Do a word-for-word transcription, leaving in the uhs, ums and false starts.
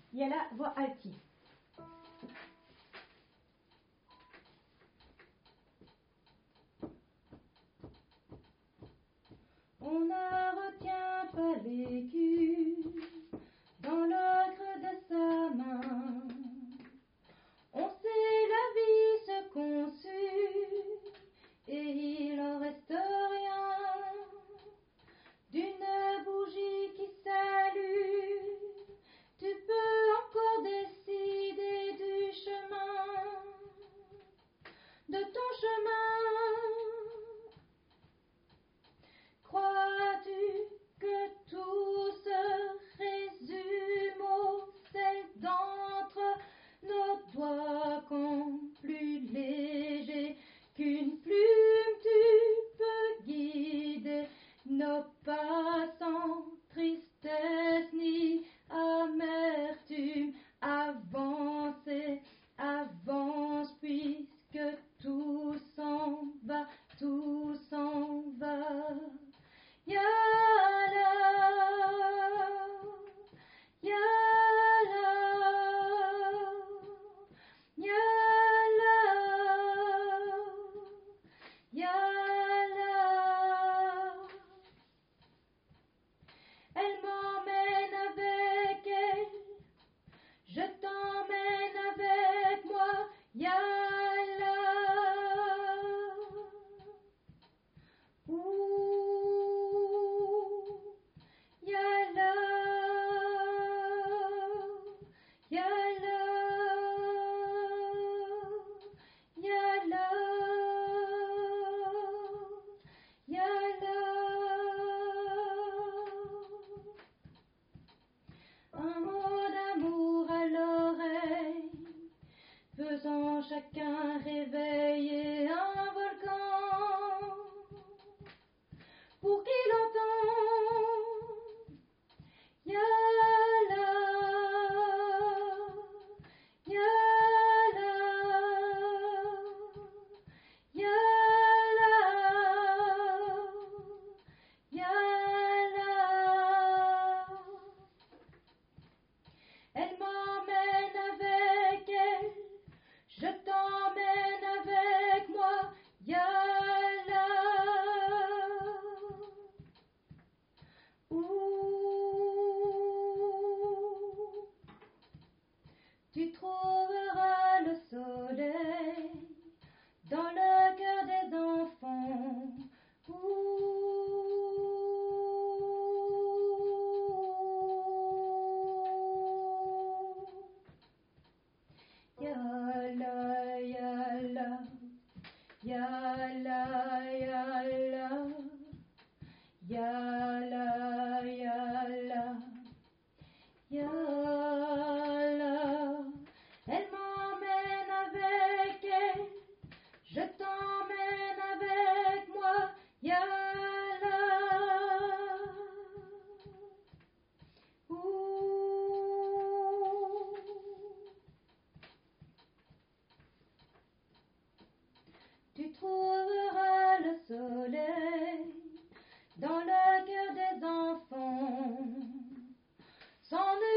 Il y a la voix alti. On ne retient pas l'écu dans le creux de sa main. On sait la vie se conçut et il en reste rien d'une bougie qui s'allume. Tu peux encore décider du chemin, de ton chemin. Crois-tu que tout se résume au sel d'entre nos doigts, qu'en plus léger qu'une plume tu peux guider nos pas sans tristesse ni amertume? Avancez, avance, puisque tout s'en va, tout s'en va. Yalla, yalla, yalla, yalla. Elle m'emmène avec elle, je t'emmène avec moi. Yalla. Ouh. Yalla, yalla, yalla, yalla. Un mot d'amour à l'oreille, faisant chacun réveiller un volcan pour qu'il entende. Yalla, yalla, yalla, yalla. Elle m'emmène avec elle, je t'emmène avec moi. Yalla. Ouh. Tu trouveras le soleil dans le cœur des enfants. Ouh. Yalla, yalla, yalla, yalla, yalla, yalla, yalla. Elle m'emmène avec elle, je t'emmène avec moi. Yalla. Ouh. Tu trouveras le soleil dans le cœur des enfants, sans nul